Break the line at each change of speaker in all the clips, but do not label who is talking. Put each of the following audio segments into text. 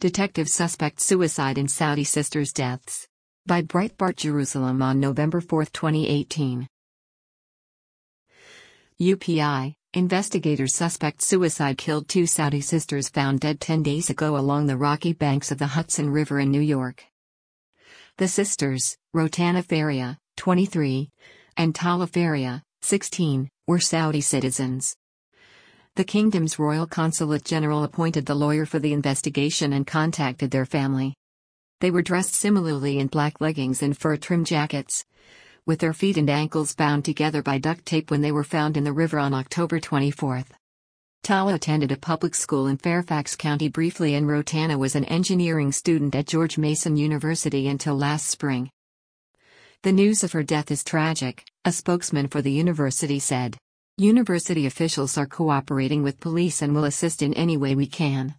Detectives suspect suicide in Saudi sisters' deaths. By Breitbart Jerusalem on November 4, 2018. UPI, investigators suspect suicide killed two Saudi sisters found dead 10 days ago along the rocky banks of the Hudson River in New York. The sisters, Rotana Faria, 23, and Tala Faria, 16, were Saudi citizens. The kingdom's royal consulate general appointed the lawyer for the investigation and contacted their family. They were dressed similarly in black leggings and fur-trimmed jackets, with their feet and ankles bound together by duct tape when they were found in the river on October 24. Tala attended a public school in Fairfax County briefly, and Rotana was an engineering student at George Mason University until last spring. The news of her death is tragic, a spokesman for the university said. University officials are cooperating with police and will assist in any way we can.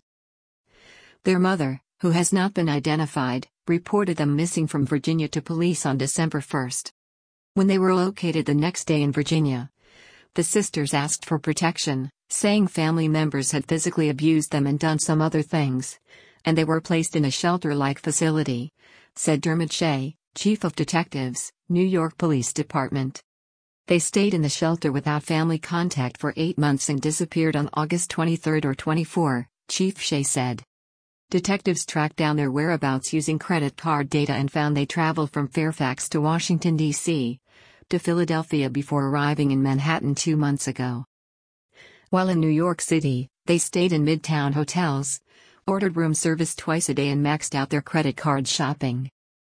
Their mother, who has not been identified, reported them missing from Virginia to police on December 1. When they were located the next day in Virginia, the sisters asked for protection, saying family members had physically abused them and done some other things, and they were placed in a shelter-like facility, said Dermot Shea, Chief of Detectives, New York Police Department. They stayed in the shelter without family contact for 8 months and disappeared on August 23 or 24, Chief Shea said. Detectives tracked down their whereabouts using credit card data and found they traveled from Fairfax to Washington, D.C., to Philadelphia before arriving in Manhattan 2 months ago. While in New York City, they stayed in midtown hotels, ordered room service twice a day and maxed out their credit card shopping.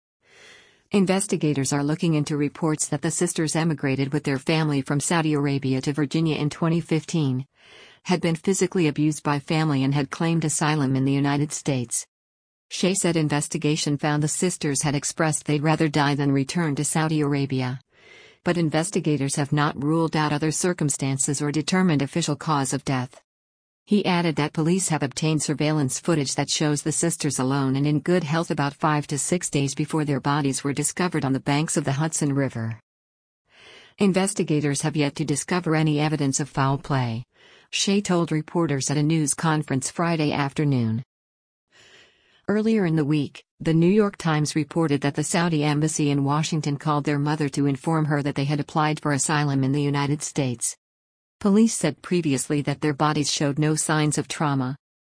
Investigators are looking into reports that the sisters emigrated with their family from Saudi Arabia to Virginia in 2015, had been physically abused by family and had claimed asylum in the United States. Shea said investigation found the sisters had expressed they'd rather die than return to Saudi Arabia. But investigators have not ruled out other circumstances or determined official cause of death. He added that police have obtained surveillance footage that shows the sisters alone and in good health about 5 to 6 days before their bodies were discovered on the banks of the Hudson River. Investigators have yet to discover any evidence of foul play, Shea told reporters at a news conference Friday afternoon. Earlier in the week, the New York Times reported that the Saudi embassy in Washington called their mother to inform her that they had applied for asylum in the United States. Police said previously that their bodies showed no signs of trauma,